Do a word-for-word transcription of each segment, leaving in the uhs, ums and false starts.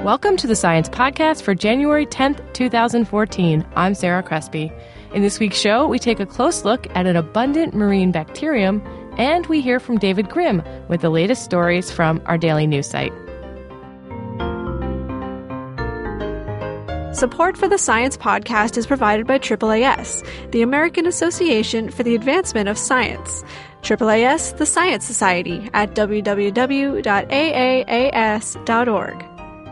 Welcome to the Science Podcast for January tenth, twenty fourteen. I'm Sarah Crespi. In this week's show, we take a close look at an abundant marine bacterium, and we hear from David Grimm with the latest stories from our daily news site. Support for the Science Podcast is provided by A A A S, the American Association for the Advancement of Science. A A A S, the Science Society, at w w w dot a a a s dot org.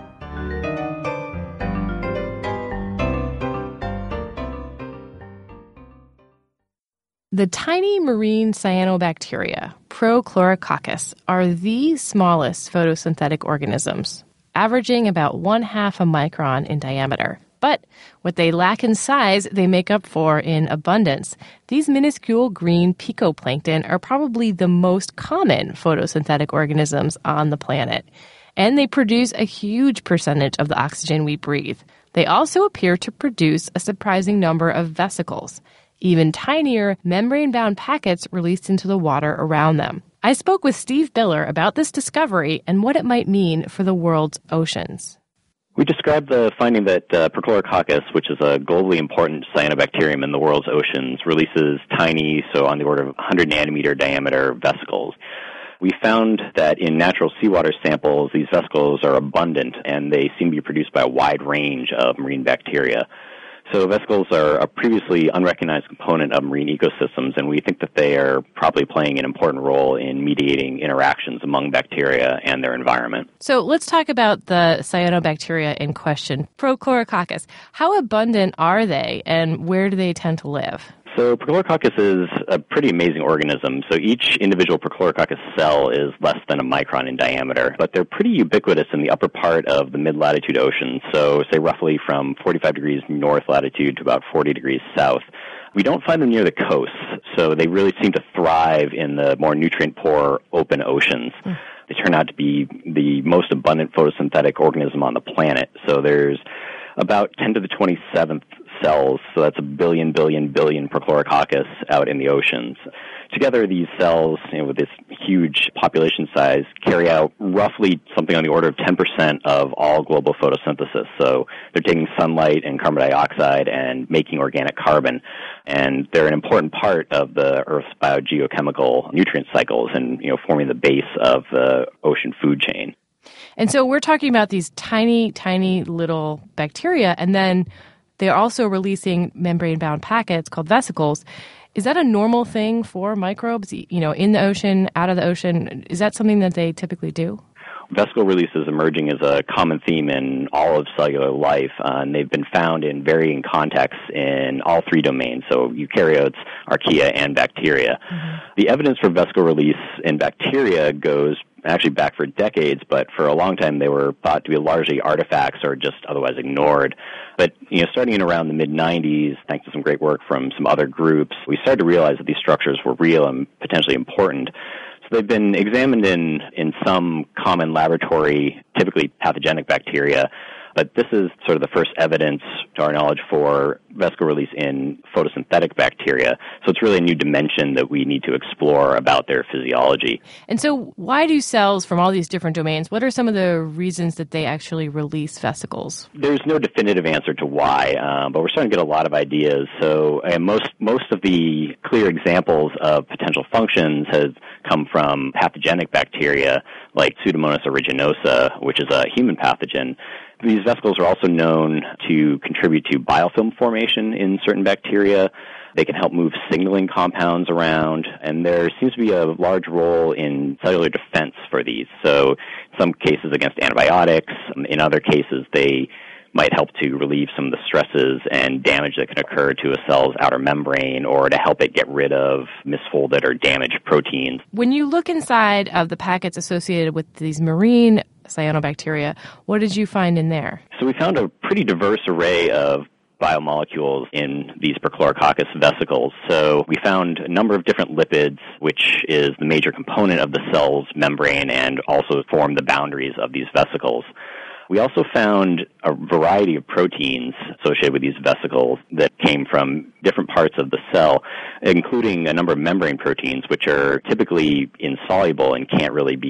The tiny marine cyanobacteria, Prochlorococcus, are the smallest photosynthetic organisms, averaging about one-half a micron in diameter. But what they lack in size, they make up for in abundance. These minuscule green picoplankton are probably the most common photosynthetic organisms on the planet, and they produce a huge percentage of the oxygen we breathe. They also appear to produce a surprising number of vesicles, even tinier membrane-bound packets released into the water around them. I spoke with Steve Biller about this discovery and what it might mean for the world's oceans. We described the finding that uh, Prochlorococcus, which is a globally important cyanobacterium in the world's oceans, releases tiny, so on the order of one hundred nanometer diameter vesicles. We found that in natural seawater samples, these vesicles are abundant, and they seem to be produced by a wide range of marine bacteria. So vesicles are a previously unrecognized component of marine ecosystems, and we think that they are probably playing an important role in mediating interactions among bacteria and their environment. So let's talk about the cyanobacteria in question, Prochlorococcus. How abundant are they, and where do they tend to live? So Prochlorococcus is a pretty amazing organism. So each individual Prochlorococcus cell is less than a micron in diameter, but they're pretty ubiquitous in the upper part of the mid-latitude oceans, so say roughly from forty-five degrees north latitude to about forty degrees south. We don't find them near the coasts, so they really seem to thrive in the more nutrient-poor open oceans. Mm. They turn out to be the most abundant photosynthetic organism on the planet. So there's about ten to the twenty-seventh cells, so that's a billion, billion, billion Prochlorococcus out in the oceans. Together, these cells, you know, with this huge population size, carry out roughly something on the order of ten percent of all global photosynthesis. So they're taking sunlight and carbon dioxide and making organic carbon, and they're an important part of the Earth's biogeochemical nutrient cycles and, you know, forming the base of the ocean food chain. And so we're talking about these tiny, tiny little bacteria, and then they're also releasing membrane-bound packets called vesicles. Is that a normal thing for microbes, you know, in the ocean, out of the ocean? Is that something that they typically do? Vesicle releases emerging as a common theme in all of cellular life, uh, and they've been found in varying contexts in all three domains, so eukaryotes, archaea, and bacteria. Mm-hmm. The evidence for vesicle release in bacteria goes actually back for decades, but for a long time they were thought to be largely artifacts or just otherwise ignored. But, you know, starting in around the mid nineties, thanks to some great work from some other groups, we started to realize that these structures were real and potentially important. So they've been examined in, in some common laboratory, typically pathogenic bacteria, but this is sort of the first evidence, to our knowledge, for vesicle release in photosynthetic bacteria. So it's really a new dimension that we need to explore about their physiology. And so why do cells from all these different domains, what are some of the reasons that they actually release vesicles? There's no definitive answer to why, um, but we're starting to get a lot of ideas. So uh, most, most of the clear examples of potential functions have come from pathogenic bacteria like Pseudomonas aeruginosa, which is a human pathogen. These vesicles are also known to contribute to biofilm formation in certain bacteria. They can help move signaling compounds around, and there seems to be a large role in cellular defense for these. So in some cases against antibiotics, in other cases they might help to relieve some of the stresses and damage that can occur to a cell's outer membrane, or to help it get rid of misfolded or damaged proteins. When you look inside of the packets associated with these marine cyanobacteria, what did you find in there? So we found a pretty diverse array of biomolecules in these Prochlorococcus vesicles. So we found a number of different lipids, which is the major component of the cell's membrane and also form the boundaries of these vesicles. We also found a variety of proteins associated with these vesicles that came from different parts of the cell, including a number of membrane proteins, which are typically insoluble and can't really be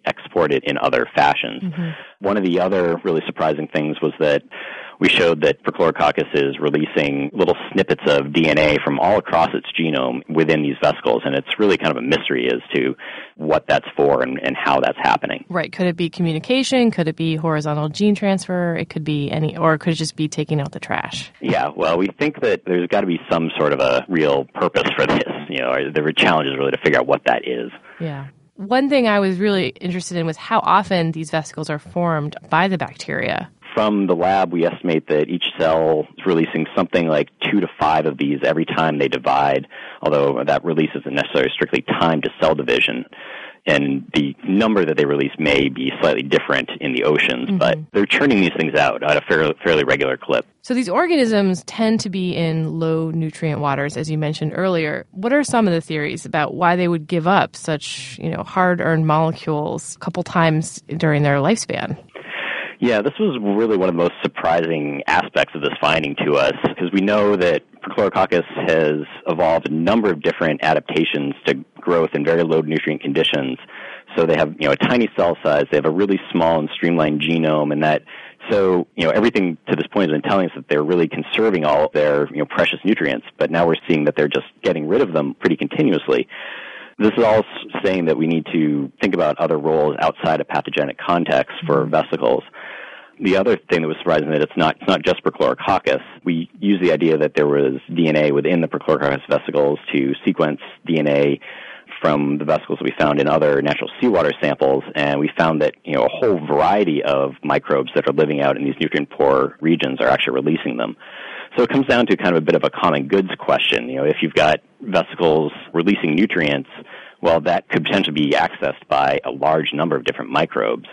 export it in other fashions. Mm-hmm. One of the other really surprising things was that we showed that Prochlorococcus is releasing little snippets of D N A from all across its genome within these vesicles, and it's really kind of a mystery as to what that's for and, and how that's happening. Right. Could it be communication? Could it be horizontal gene transfer? It could be any, or it could just be taking out the trash. Yeah, well, we think that there's got to be some sort of a real purpose for this. You know, the challenge is really to figure out what that is. Yeah. One thing I was really interested in was how often these vesicles are formed by the bacteria. From the lab, we estimate that each cell is releasing something like two to five of these every time they divide, although that release isn't necessarily strictly timed to cell division. And the number that they release may be slightly different in the oceans, mm-hmm. but they're churning these things out at a fairly, fairly regular clip. So these organisms tend to be in low nutrient waters, as you mentioned earlier. What are some of the theories about why they would give up such, you know, hard-earned molecules a couple times during their lifespan? Yeah, this was really one of the most surprising aspects of this finding to us, because we know that Prochlorococcus has evolved a number of different adaptations to growth in very low nutrient conditions. So they have, you know, a tiny cell size, they have a really small and streamlined genome, and that, so, you know, everything to this point has been telling us that they're really conserving all of their, you know, precious nutrients, but now we're seeing that they're just getting rid of them pretty continuously. This is all saying that we need to think about other roles outside of pathogenic contexts for vesicles. The other thing that was surprising is that it's not, it's not just Prochlorococcus. We use the idea that there was D N A within the Prochlorococcus vesicles to sequence D N A from the vesicles that we found in other natural seawater samples, and we found that, you know, a whole variety of microbes that are living out in these nutrient-poor regions are actually releasing them. So it comes down to kind of a bit of a common goods question. You know, if you've got vesicles releasing nutrients, well, that could potentially be accessed by a large number of different microbes.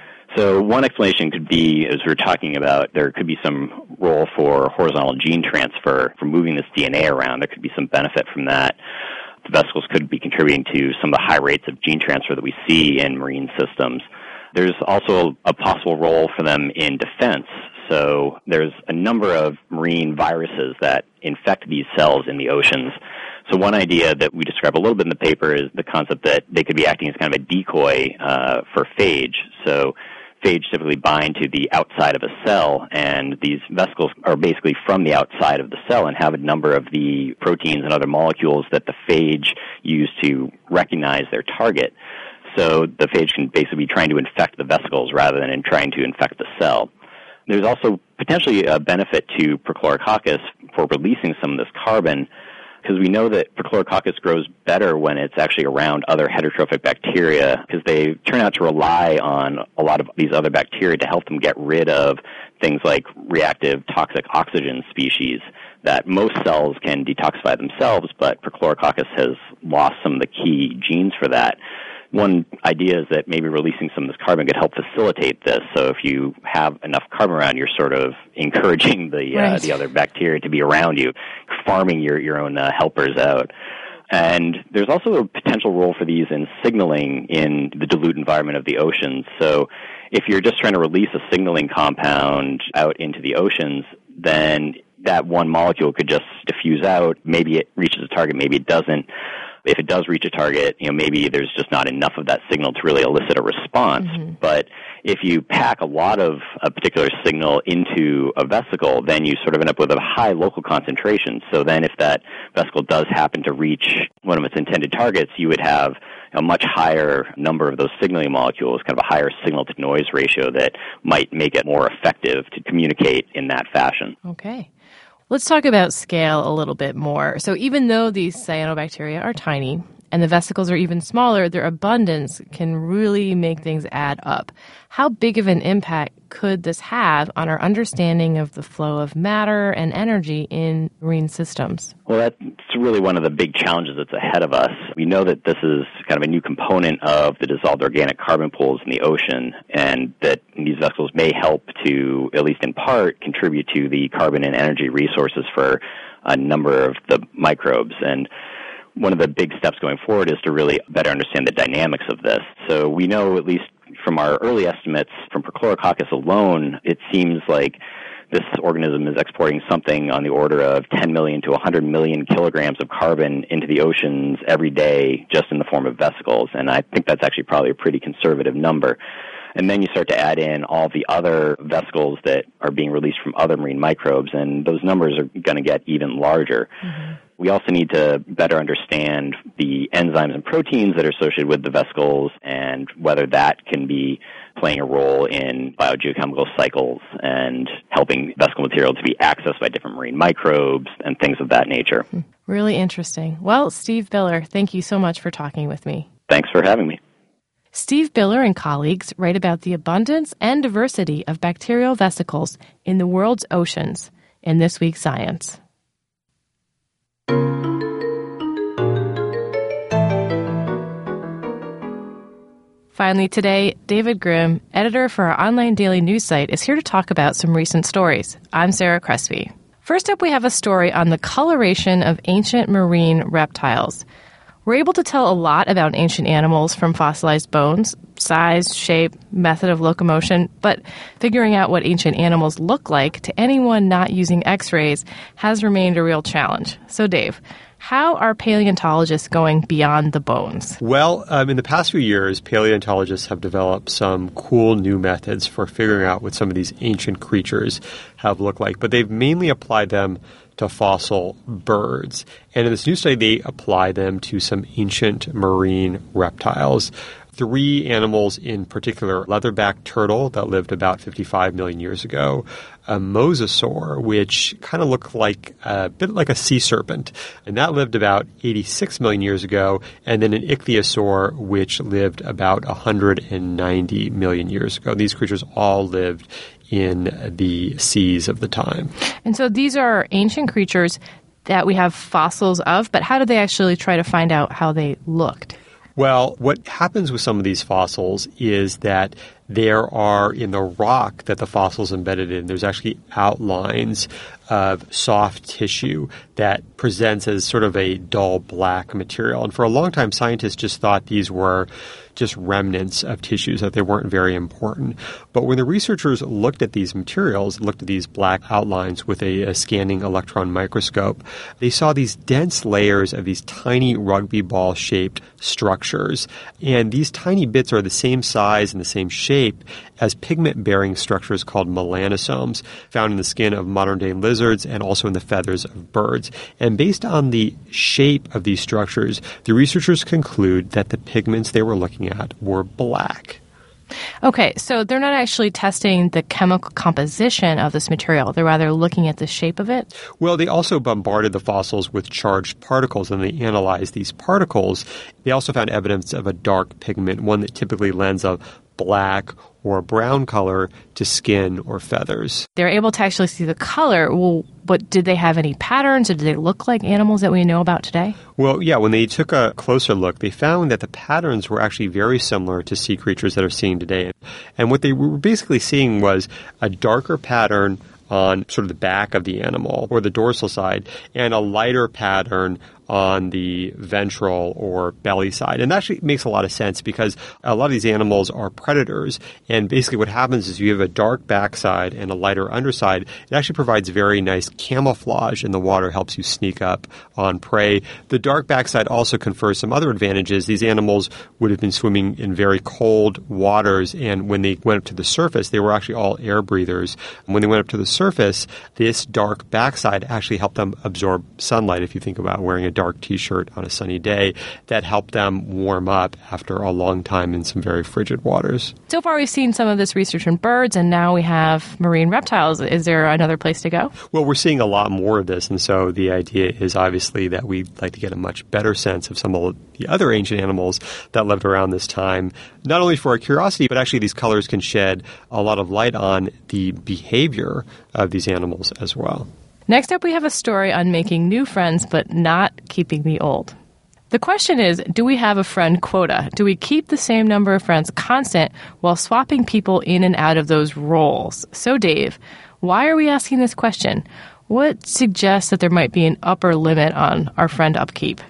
So one explanation could be, as we were talking about, there could be some role for horizontal gene transfer, for moving this D N A around. There could be some benefit from that. The vesicles could be contributing to some of the high rates of gene transfer that we see in marine systems. There's also a possible role for them in defense. So there's a number of marine viruses that infect these cells in the oceans. So one idea that we describe a little bit in the paper is the concept that they could be acting as kind of a decoy uh, for phage. So phage typically bind to the outside of a cell, and these vesicles are basically from the outside of the cell and have a number of the proteins and other molecules that the phage use to recognize their target. So the phage can basically be trying to infect the vesicles rather than in trying to infect the cell. There's also potentially a benefit to Prochlorococcus for releasing some of this carbon, because we know that Prochlorococcus grows better when it's actually around other heterotrophic bacteria, because they turn out to rely on a lot of these other bacteria to help them get rid of things like reactive toxic oxygen species that most cells can detoxify themselves, but Prochlorococcus has lost some of the key genes for that. One idea is that maybe releasing some of this carbon could help facilitate this. So if you have enough carbon around, you're sort of encouraging the uh, right. the other bacteria to be around you, farming your, your own uh, helpers out. And there's also a potential role for these in signaling in the dilute environment of the oceans. So if you're just trying to release a signaling compound out into the oceans, then that one molecule could just diffuse out. Maybe it reaches a target, maybe it doesn't. If it does reach a target, you know, maybe there's just not enough of that signal to really elicit a response. Mm-hmm. But if you pack a lot of a particular signal into a vesicle, then you sort of end up with a high local concentration. So then if that vesicle does happen to reach one of its intended targets, you would have a much higher number of those signaling molecules, kind of a higher signal-to-noise ratio that might make it more effective to communicate in that fashion. Okay. Let's talk about scale a little bit more. So even though these cyanobacteria are tiny and the vesicles are even smaller, their abundance can really make things add up. How big of an impact could this have on our understanding of the flow of matter and energy in marine systems? Well, that's really one of the big challenges that's ahead of us. We know that this is kind of a new component of the dissolved organic carbon pools in the ocean, and that these vesicles may help to, at least in part, contribute to the carbon and energy resources for a number of the microbes. And one of the big steps going forward is to really better understand the dynamics of this. So we know, at least from our early estimates from Prochlorococcus alone, it seems like this organism is exporting something on the order of ten million to one hundred million kilograms of carbon into the oceans every day just in the form of vesicles. And I think that's actually probably a pretty conservative number. And then you start to add in all the other vesicles that are being released from other marine microbes, and those numbers are going to get even larger. Mm-hmm. We also need to better understand the enzymes and proteins that are associated with the vesicles and whether that can be playing a role in biogeochemical cycles and helping vesicle material to be accessed by different marine microbes and things of that nature. Really interesting. Well, Steve Biller, thank you so much for talking with me. Thanks for having me. Steve Biller and colleagues write about the abundance and diversity of bacterial vesicles in the world's oceans in this week's Science. Finally today, David Grimm, editor for our online daily news site, is here to talk about some recent stories. I'm Sarah Crespi. First up, we have a story on the coloration of ancient marine reptiles. We're able to tell a lot about ancient animals from fossilized bones, size, shape, method of locomotion, but figuring out what ancient animals look like to anyone not using X-rays has remained a real challenge. So, Dave, how are paleontologists going beyond the bones? Well, um, in the past few years, paleontologists have developed some cool new methods for figuring out what some of these ancient creatures have looked like, but they've mainly applied them to fossil birds. And in this new study, they apply them to some ancient marine reptiles. Three animals in particular: leatherback turtle that lived about fifty-five million years ago, a mosasaur, which kind of looked like a bit like a sea serpent, and that lived about eighty-six million years ago, and then an ichthyosaur, which lived about one hundred ninety million years ago. These creatures all lived in the seas of the time. And so these are ancient creatures that we have fossils of, but how did they actually try to find out how they looked? Well, what happens with some of these fossils is that there are, in the rock that the fossil's embedded in, there's actually outlines of soft tissue that presents as sort of a dull black material. And for a long time, scientists just thought these were just remnants of tissues, that they weren't very important. But when the researchers looked at these materials, looked at these black outlines with a, a scanning electron microscope, they saw these dense layers of these tiny rugby ball-shaped structures. And these tiny bits are the same size and the same shape as pigment-bearing structures called melanosomes, found in the skin of modern-day lizards and also in the feathers of birds. And based on the shape of these structures, the researchers conclude that the pigments they were looking at were black. Okay, so they're not actually testing the chemical composition of this material. They're rather looking at the shape of it? Well, they also bombarded the fossils with charged particles, and they analyzed these particles. They also found evidence of a dark pigment, one that typically lends a black or a brown color to skin or feathers. They're able to actually see the color. Well, but did they have any patterns, or did they look like animals that we know about today? Well, yeah, when they took a closer look, they found that the patterns were actually very similar to sea creatures that are seen today. And what they were basically seeing was a darker pattern on sort of the back of the animal or the dorsal side, and a lighter pattern on the ventral or belly side. And that actually makes a lot of sense because a lot of these animals are predators. And basically what happens is you have a dark backside and a lighter underside. It actually provides very nice camouflage in the water, helps you sneak up on prey. The dark backside also confers some other advantages. These animals would have been swimming in very cold waters, and when they went up to the surface, they were actually all air breathers. And when they went up to the surface, this dark backside actually helped them absorb sunlight. If you think about wearing a dark T-shirt on a sunny day, that helped them warm up after a long time in some very frigid waters. So far, we've seen some of this research in birds, and now we have marine reptiles. Is there another place to go? Well, we're seeing a lot more of this, and so the idea is obviously that we'd like to get a much better sense of some of the other ancient animals that lived around this time, not only for our curiosity, but actually these colors can shed a lot of light on the behavior of these animals as well. Next up, we have a story on making new friends but not keeping the old. The question is, do we have a friend quota? Do we keep the same number of friends constant while swapping people in and out of those roles? So, Dave, why are we asking this question? What suggests that there might be an upper limit on our friend upkeep?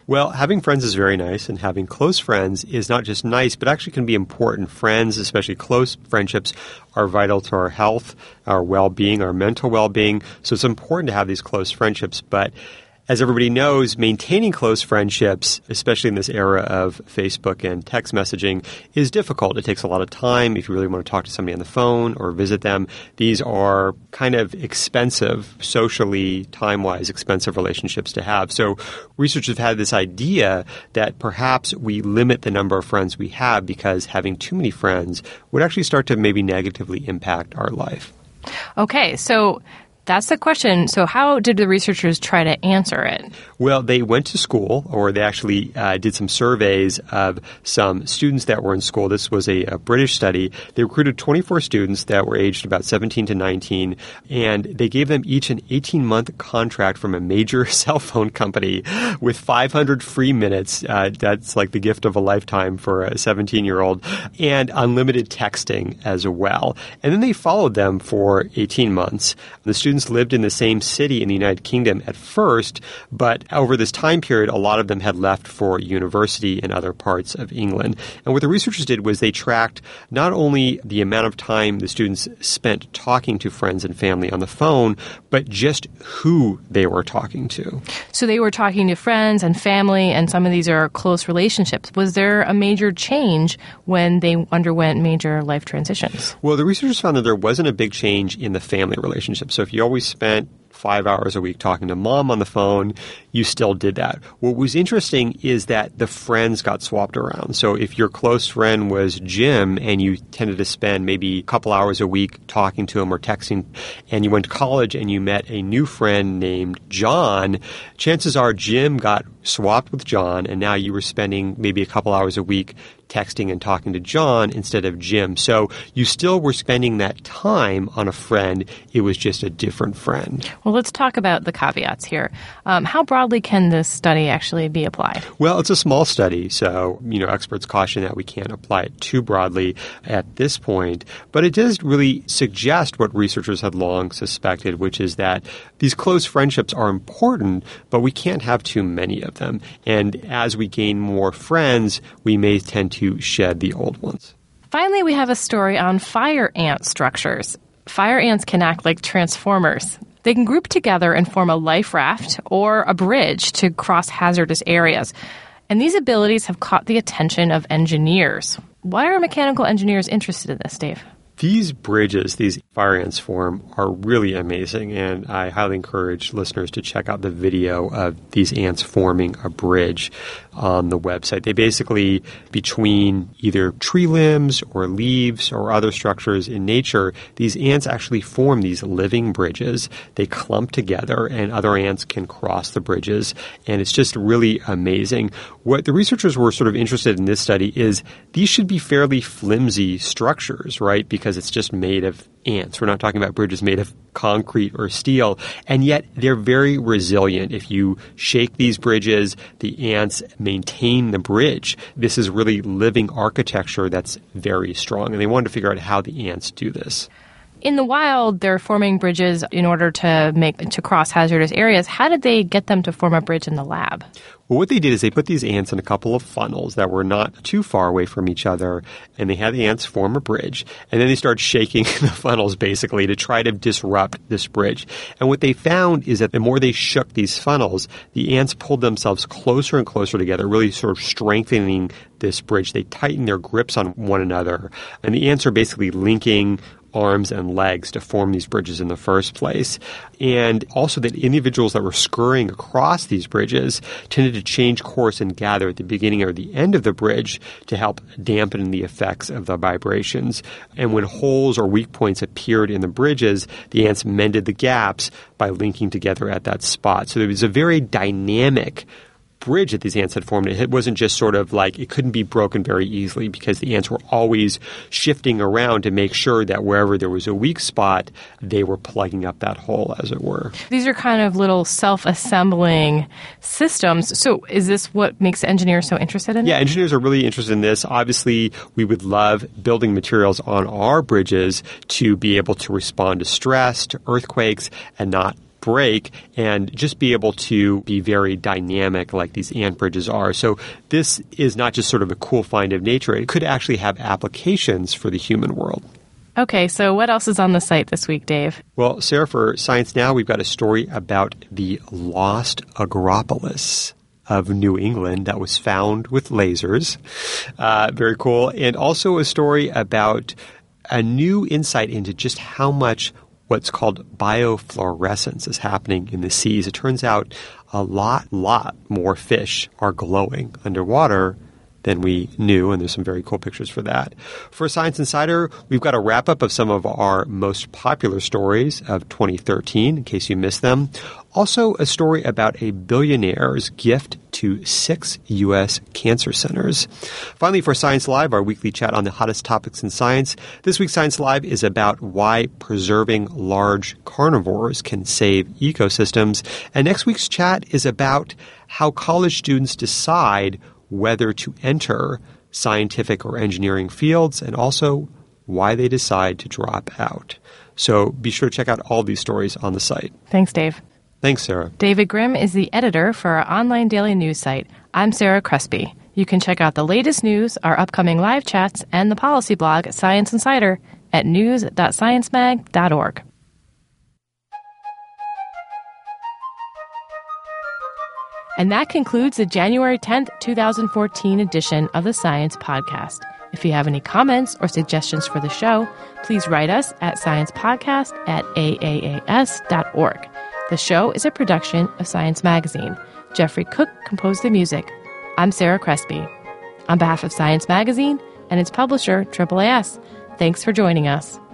Well, having friends is very nice, and having close friends is not just nice, but actually can be important. Friends, especially close friendships, are vital to our health, our well-being, our mental well-being. So it's important to have these close friendships. But as everybody knows, maintaining close friendships, especially in this era of Facebook and text messaging, is difficult. It takes a lot of time if you really want to talk to somebody on the phone or visit them. These are kind of expensive, socially, time-wise, expensive relationships to have. So researchers have had this idea that perhaps we limit the number of friends we have because having too many friends would actually start to maybe negatively impact our life. Okay, so that's the question. So how did the researchers try to answer it? Well, they went to school, or they actually uh, did some surveys of some students that were in school. This was a, a British study. They recruited twenty-four students that were aged about seventeen to nineteen, and they gave them each an eighteen-month contract from a major cell phone company with five hundred free minutes. Uh, that's like the gift of a lifetime for a seventeen-year-old, and unlimited texting as well. And then they followed them for eighteen months. The students lived in the same city in the United Kingdom at first, but over this time period, a lot of them had left for university in other parts of England. And what the researchers did was they tracked not only the amount of time the students spent talking to friends and family on the phone, but just who they were talking to. So they were talking to friends and family, and some of these are close relationships. Was there a major change when they underwent major life transitions? Well, the researchers found that there wasn't a big change in the family relationship. So if you always spent five hours a week talking to mom on the phone, you still did that. What was interesting is that the friends got swapped around. So if your close friend was Jim and you tended to spend maybe a couple hours a week talking to him or texting, and you went to college and you met a new friend named John, chances are Jim got swapped with John, and now you were spending maybe a couple hours a week texting and talking to John instead of Jim. So you still were spending that time on a friend. It was just a different friend. Well, let's talk about the caveats here. Um, how broadly can this study actually be applied? Well, it's a small study, so you know experts caution that we can't apply it too broadly at this point. But it does really suggest what researchers had long suspected, which is that these close friendships are important, but we can't have too many of them. And as we gain more friends, we may tend to shed the old ones. Finally, we have a story on fire ant structures. Fire ants can act like transformers. They can group together and form a life raft or a bridge to cross hazardous areas. And these abilities have caught the attention of engineers. Why are mechanical engineers interested in this, Dave? These bridges, these fire ants form, are really amazing, and I highly encourage listeners to check out the video of these ants forming a bridge on the website. They basically, between either tree limbs or leaves or other structures in nature, these ants actually form these living bridges. They clump together, and other ants can cross the bridges, and it's just really amazing. What the researchers were sort of interested in this study is these should be fairly flimsy structures, right? Because Because it's just made of ants. We're not talking about bridges made of concrete or steel. And yet they're very resilient. If you shake these bridges, the ants maintain the bridge. This is really living architecture that's very strong. And they wanted to figure out how the ants do this. In the wild, they're forming bridges in order to make to cross hazardous areas. How did they get them to form a bridge in the lab? Well, what they did is they put these ants in a couple of funnels that were not too far away from each other, and they had the ants form a bridge. And then they started shaking the funnels, basically, to try to disrupt this bridge. And what they found is that the more they shook these funnels, the ants pulled themselves closer and closer together, really sort of strengthening this bridge. They tightened their grips on one another, and the ants are basically linking arms and legs to form these bridges in the first place. And also that individuals that were scurrying across these bridges tended to change course and gather at the beginning or the end of the bridge to help dampen the effects of the vibrations. And when holes or weak points appeared in the bridges, the ants mended the gaps by linking together at that spot. So there was a very dynamic bridge that these ants had formed. It wasn't just sort of like it couldn't be broken very easily because the ants were always shifting around to make sure that wherever there was a weak spot, they were plugging up that hole, as it were. These are kind of little self-assembling systems. So is this what makes engineers so interested in it? Yeah, engineers are really interested in this. Obviously, we would love building materials on our bridges to be able to respond to stress, to earthquakes, and not break and just be able to be very dynamic like these ant bridges are. So this is not just sort of a cool find of nature. It could actually have applications for the human world. Okay, so what else is on the site this week, Dave? Well, Sarah, for Science Now, we've got a story about the lost Agropolis of New England that was found with lasers. Uh, very cool. And also a story about a new insight into just how much what's called biofluorescence is happening in the seas. It turns out a lot, lot more fish are glowing underwater than we knew, and there's some very cool pictures for that. For Science Insider, we've got a wrap-up of some of our most popular stories of twenty thirteen, in case you missed them. Also, a story about a billionaire's gift to six U S cancer centers. Finally, for Science Live, our weekly chat on the hottest topics in science, this week's Science Live is about why preserving large carnivores can save ecosystems. And next week's chat is about how college students decide whether to enter scientific or engineering fields, and also why they decide to drop out. So be sure to check out all these stories on the site. Thanks, Dave. Thanks, Sarah. David Grimm is the editor for our online daily news site. I'm Sarah Crespi. You can check out the latest news, our upcoming live chats, and the policy blog at Science Insider at news dot science mag dot org. And that concludes the January tenth, twenty fourteen edition of the Science Podcast. If you have any comments or suggestions for the show, please write us at sciencepodcast at a a a s dot org. The show is a production of Science Magazine. Jeffrey Cook composed the music. I'm Sarah Crespi. On behalf of Science Magazine and its publisher, Triple A S, thanks for joining us.